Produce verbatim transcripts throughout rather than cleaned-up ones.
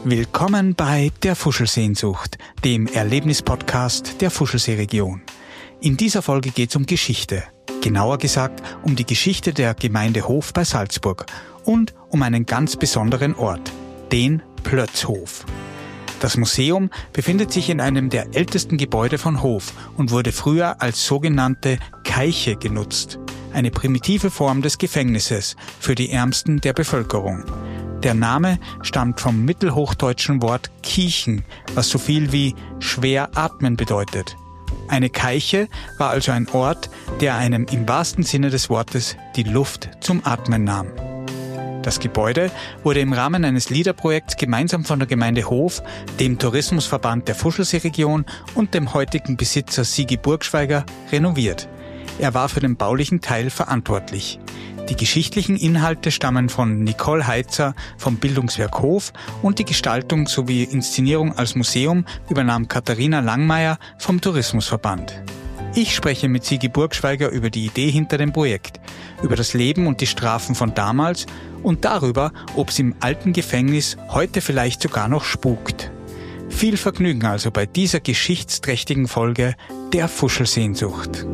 Willkommen bei Der Fuschelsehnsucht, dem Erlebnispodcast der Fuschelsee-Region. In dieser Folge geht es um Geschichte, genauer gesagt um die Geschichte der Gemeinde Hof bei Salzburg und um einen ganz besonderen Ort, den Plötzhof. Das Museum befindet sich in einem der ältesten Gebäude von Hof und wurde früher als sogenannte Keiche genutzt, eine primitive Form des Gefängnisses für die Ärmsten der Bevölkerung. Der Name stammt vom mittelhochdeutschen Wort Kiechen, was so viel wie schwer atmen bedeutet. Eine Keiche war also ein Ort, der einem im wahrsten Sinne des Wortes die Luft zum Atmen nahm. Das Gebäude wurde im Rahmen eines LEADER-Projekts gemeinsam von der Gemeinde Hof, dem Tourismusverband der Fuschelsee-Region und dem heutigen Besitzer Sigi Burgschweiger renoviert. Er war für den baulichen Teil verantwortlich. Die geschichtlichen Inhalte stammen von Nicole Heitzer vom Bildungswerk Hof und die Gestaltung sowie Inszenierung als Museum übernahm Katharina Langmeier vom Tourismusverband. Ich spreche mit Sigi Burgschweiger über die Idee hinter dem Projekt, über das Leben und die Strafen von damals und darüber, ob es im alten Gefängnis heute vielleicht sogar noch spukt. Viel Vergnügen also bei dieser geschichtsträchtigen Folge der Fuschelsehnsucht.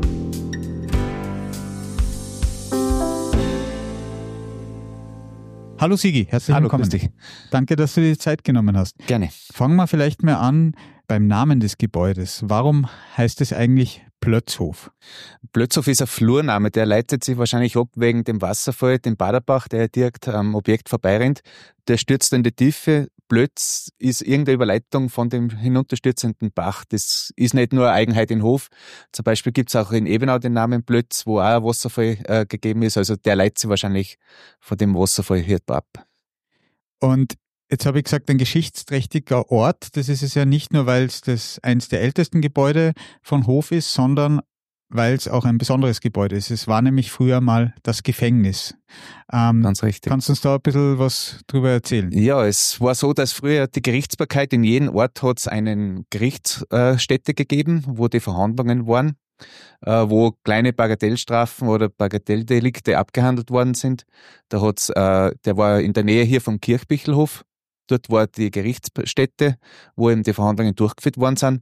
Hallo Sigi, herzlich Hallo, willkommen. grüß dich. Danke, dass du dir die Zeit genommen hast. Gerne. Fangen wir vielleicht mal an beim Namen des Gebäudes. Warum heißt es eigentlich Plötzhof? Plötzhof ist ein Flurname, der leitet sich wahrscheinlich ab wegen dem Wasserfall, dem Baderbach, der direkt am Objekt vorbeirennt. Der stürzt in die Tiefe. Plötz ist irgendeine Überleitung von dem hinunterstürzenden Bach. Das ist nicht nur eine Eigenheit in Hof. Zum Beispiel gibt es auch in Ebenau den Namen Plötz, wo auch ein Wasserfall äh, gegeben ist. Also der leitet sich wahrscheinlich von dem Wasserfall hier ab. Und jetzt habe ich gesagt, ein geschichtsträchtiger Ort. Das ist es ja nicht nur, weil es das eins der ältesten Gebäude von Hof ist, sondern weil es auch ein besonderes Gebäude ist. Es war nämlich früher mal das Gefängnis. Ähm, Ganz richtig. Kannst du uns da ein bisschen was drüber erzählen? Ja, es war so, dass früher die Gerichtsbarkeit in jedem Ort hat es eine Gerichtsstätte gegeben, wo die Verhandlungen waren, äh, wo kleine Bagatellstrafen oder Bagatelldelikte abgehandelt worden sind. Da hat's, äh, der war in der Nähe hier vom Kirchbichelhof. Dort war die Gerichtsstätte, wo eben die Verhandlungen durchgeführt worden sind.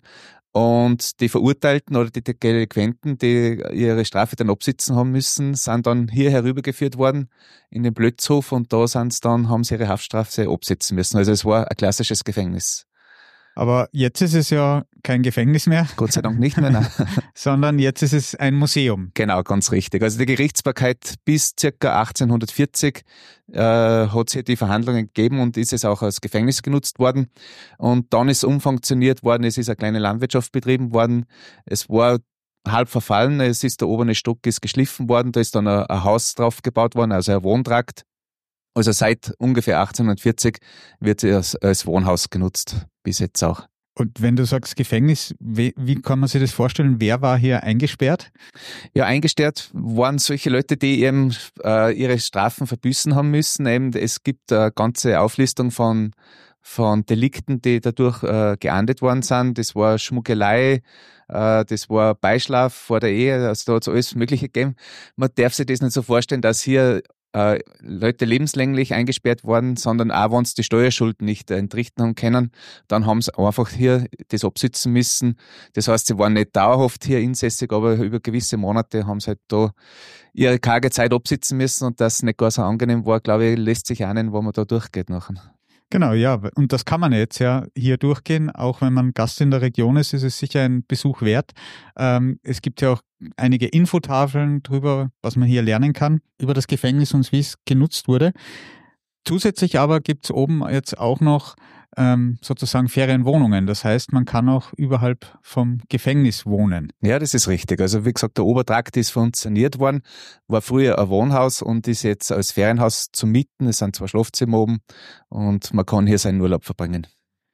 Und die Verurteilten oder die Delinquenten, die ihre Strafe dann absitzen haben müssen, sind dann hier herübergeführt worden in den Plötzhof und da sind sie dann, haben sie ihre Haftstrafe absitzen müssen. Also es war ein klassisches Gefängnis. Aber jetzt ist es ja kein Gefängnis mehr. Gott sei Dank nicht mehr, nein. Sondern jetzt ist es ein Museum. Genau, ganz richtig. Also die Gerichtsbarkeit bis circa achtzehnhundertvierzig äh, hat es hier die Verhandlungen gegeben und ist es auch als Gefängnis genutzt worden. Und dann ist es umfunktioniert worden, es ist eine kleine Landwirtschaft betrieben worden. Es war halb verfallen, es ist der obere Stock ist geschliffen worden, da ist dann ein, ein Haus drauf gebaut worden, also ein Wohntrakt. Also seit ungefähr achtzehnhundertvierzig wird sie als, als Wohnhaus genutzt, bis jetzt auch. Und wenn du sagst Gefängnis, wie, wie kann man sich das vorstellen? Wer war hier eingesperrt? Ja, eingesperrt waren solche Leute, die eben äh, ihre Strafen verbüßen haben müssen. Eben, es gibt eine ganze Auflistung von, von Delikten, die dadurch äh, geahndet worden sind. Das war Schmuggelei, äh, das war Beischlaf vor der Ehe, also da hat es alles Mögliche gegeben. Man darf sich das nicht so vorstellen, dass hier Äh, Leute lebenslänglich eingesperrt worden, sondern auch, wenn sie die Steuerschulden nicht äh, entrichten haben können, dann haben sie einfach hier das absitzen müssen. Das heißt, sie waren nicht dauerhaft hier insässig, aber über gewisse Monate haben sie halt da ihre karge Zeit absitzen müssen und das nicht gar so angenehm war, glaube ich, lässt sich ahnen, wo man da durchgeht nachher. Genau, ja, und das kann man jetzt ja hier durchgehen, auch wenn man Gast in der Region ist, ist es sicher ein Besuch wert. Ähm, es gibt ja auch einige Infotafeln drüber, was man hier lernen kann, über das Gefängnis und wie es genutzt wurde. Zusätzlich aber gibt es oben jetzt auch noch ähm, sozusagen Ferienwohnungen. Das heißt, man kann auch überhalb vom Gefängnis wohnen. Ja, das ist richtig. Also wie gesagt, der Obertrakt ist für uns saniert worden, war früher ein Wohnhaus und ist jetzt als Ferienhaus zu mieten. Es sind zwei Schlafzimmer oben und man kann hier seinen Urlaub verbringen.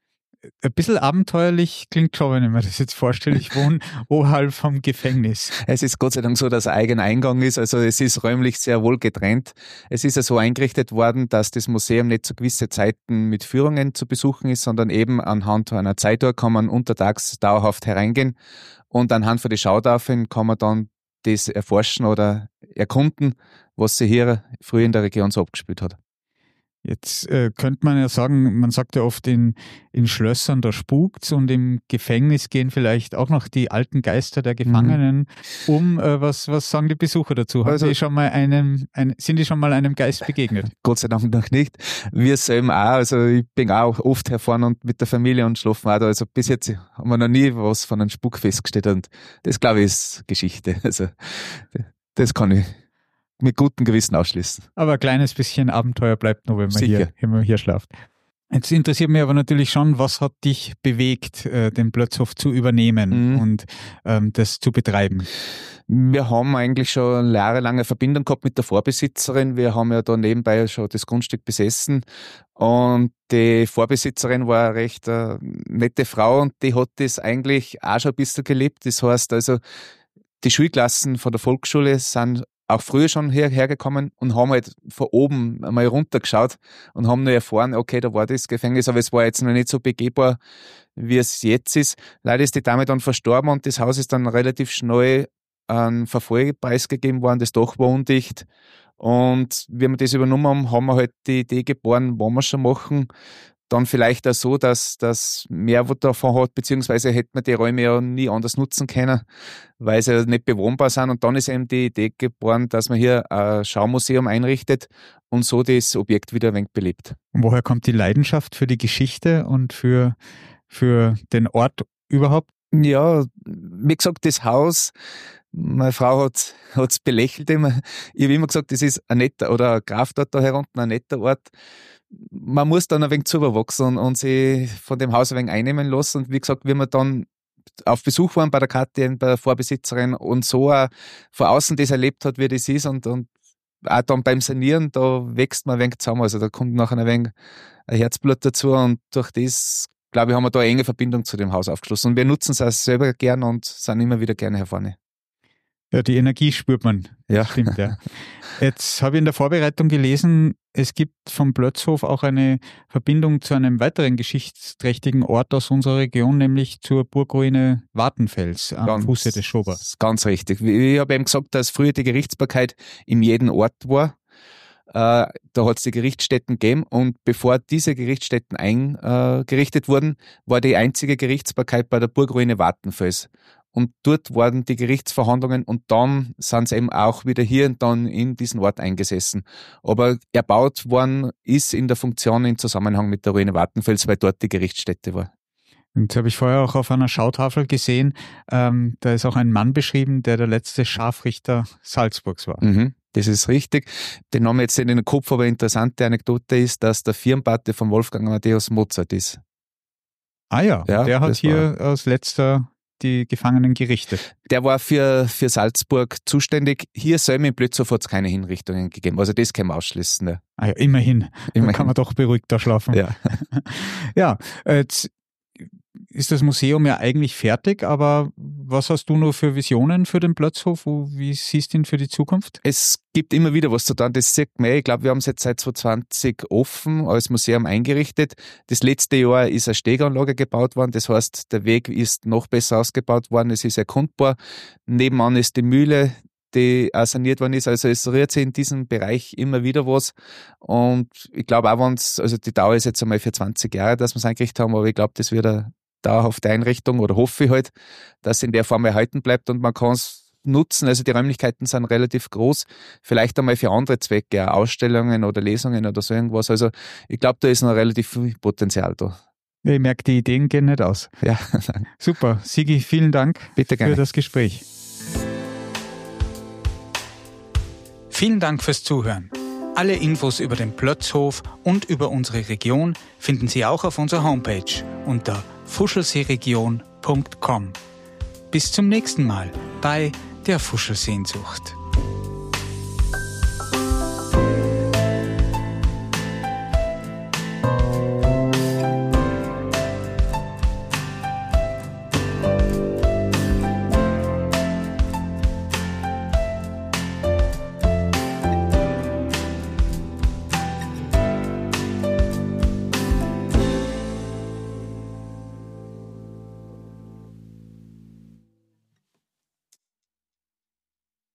Ein bisschen abenteuerlich klingt schon, wenn ich mir das jetzt vorstelle. Ich wohne oberhalb vom Gefängnis. Es ist Gott sei Dank so, dass ein eigener Eingang ist. Also es ist räumlich sehr wohl getrennt. Es ist ja so eingerichtet worden, dass das Museum nicht zu gewissen Zeiten mit Führungen zu besuchen ist, sondern eben anhand einer Zeituhr kann man untertags dauerhaft hereingehen und anhand von den Schautafeln kann man dann das erforschen oder erkunden, was sich hier früher in der Region so abgespielt hat. Jetzt äh, könnte man ja sagen, man sagt ja oft in, in Schlössern, da spukt's und im Gefängnis gehen vielleicht auch noch die alten Geister der Gefangenen mhm. um. Äh, was, was sagen die Besucher dazu? Haben also, die schon mal einem, ein, sind die schon mal einem Geist begegnet? Gott sei Dank noch nicht. Wir selber auch. Also ich bin auch oft herfahren und mit der Familie und schlafen auch da. Also bis jetzt haben wir noch nie was von einem Spuk festgestellt und das, glaube ich, ist Geschichte. Also das kann ich mit gutem Gewissen ausschließen. Aber ein kleines bisschen Abenteuer bleibt noch, wenn man, hier, wenn man hier schlaft. Jetzt interessiert mich aber natürlich schon, was hat dich bewegt, äh, den Plötzhof zu übernehmen mhm. und ähm, das zu betreiben? Wir haben eigentlich schon eine jahrelange Verbindung gehabt mit der Vorbesitzerin. Wir haben ja da nebenbei schon das Grundstück besessen und die Vorbesitzerin war eine recht äh, nette Frau und die hat das eigentlich auch schon ein bisschen gelebt. Das heißt also, die Schulklassen von der Volksschule sind auch früher schon hierher gekommen und haben halt von oben einmal runtergeschaut und haben nur erfahren, okay, da war das Gefängnis, aber es war jetzt noch nicht so begehbar, wie es jetzt ist. Leider ist die Dame dann verstorben und das Haus ist dann relativ schnell an Verfall preisgegeben worden, das Dach war undicht und wie wir das übernommen haben, haben wir halt die Idee geboren, wollen wir schon machen, dann vielleicht auch so, dass das mehr was davon hat, beziehungsweise hätte man die Räume ja nie anders nutzen können, weil sie ja nicht bewohnbar sind. Und dann ist eben die Idee geboren, dass man hier ein Schaumuseum einrichtet und so das Objekt wieder ein wenig belebt. Und woher kommt die Leidenschaft für die Geschichte und für, für den Ort überhaupt? Ja, wie gesagt, das Haus, meine Frau hat es belächelt immer. Ich habe immer gesagt, das ist ein netter, oder ein Grafdorf da herunten, ein netter Ort. Man muss dann ein wenig zuwachsen und, und sich von dem Haus ein wenig einnehmen lassen. Und wie gesagt, wie wir dann auf Besuch waren bei der Katrin, bei der Vorbesitzerin und so auch von außen das erlebt hat, wie das ist und, und auch dann beim Sanieren, da wächst man ein wenig zusammen. Also da kommt nachher ein wenig ein Herzblut dazu und durch das, glaube ich, haben wir da eine enge Verbindung zu dem Haus aufgeschlossen. Und wir nutzen es auch selber gern und sind immer wieder gerne hier vorne. Ja, die Energie spürt man. Ja. Stimmt, ja. Jetzt habe ich in der Vorbereitung gelesen, es gibt vom Plötzhof auch eine Verbindung zu einem weiteren geschichtsträchtigen Ort aus unserer Region, nämlich zur Burgruine Wartenfels am ganz, Fuße des Schobers. Ganz richtig. Ich habe eben gesagt, dass früher die Gerichtsbarkeit in jedem Ort war. Äh, da hat es die Gerichtsstätten gegeben und bevor diese Gerichtsstätten eingerichtet wurden, war die einzige Gerichtsbarkeit bei der Burgruine Wartenfels. Und dort waren die Gerichtsverhandlungen und dann sind sie eben auch wieder hier und dann in diesen Ort eingesessen. Aber erbaut worden ist in der Funktion im Zusammenhang mit der Ruine Wartenfels, weil dort die Gerichtsstätte war. Und das habe ich vorher auch auf einer Schautafel gesehen. Ähm, da ist auch ein Mann beschrieben, der der letzte Scharfrichter Salzburgs war. Mhm, das ist richtig. Den Namen jetzt in den Kopf, aber interessante Anekdote ist, dass der Firmenpate von Wolfgang Amadeus Mozart ist. Ah ja, ja der hat hier war. als letzter die Gefangenen gerichtet. Der war für, für Salzburg zuständig. Hier selber in Plötzhof hat es keine Hinrichtungen gegeben. Also das können wir ausschließen. Ja. Ah ja, immerhin. immerhin. Dann kann man doch beruhigt da schlafen. Ja, ja jetzt ist das Museum ja eigentlich fertig, aber was hast du noch für Visionen für den Plötzhof? Wie siehst du ihn für die Zukunft? Es gibt immer wieder was zu tun, das sieht man. Ich glaube, wir haben es jetzt seit zwanzig zwanzig offen als Museum eingerichtet. Das letzte Jahr ist eine Steganlage gebaut worden, das heißt, der Weg ist noch besser ausgebaut worden, es ist erkundbar. Nebenan ist die Mühle, die auch saniert worden ist, also es rührt sich in diesem Bereich immer wieder was und ich glaube auch, wenn es, also die Dauer ist jetzt einmal für zwanzig Jahre, dass wir es eingerichtet haben, aber ich glaube, das wird eine dauerhafte Einrichtung oder hoffe ich halt, dass es in der Form erhalten bleibt und man kann es nutzen, also die Räumlichkeiten sind relativ groß, vielleicht einmal für andere Zwecke, auch Ausstellungen oder Lesungen oder so irgendwas, also ich glaube, da ist noch relativ viel Potenzial da. Ich merke, die Ideen gehen nicht aus. Ja. Super, Sigi, vielen Dank Bitte gerne. für das Gespräch. Vielen Dank fürs Zuhören. Alle Infos über den Plötzhof und über unsere Region finden Sie auch auf unserer Homepage unter fuschelseeregion punkt com. Bis zum nächsten Mal bei der Fuschelsehnsucht.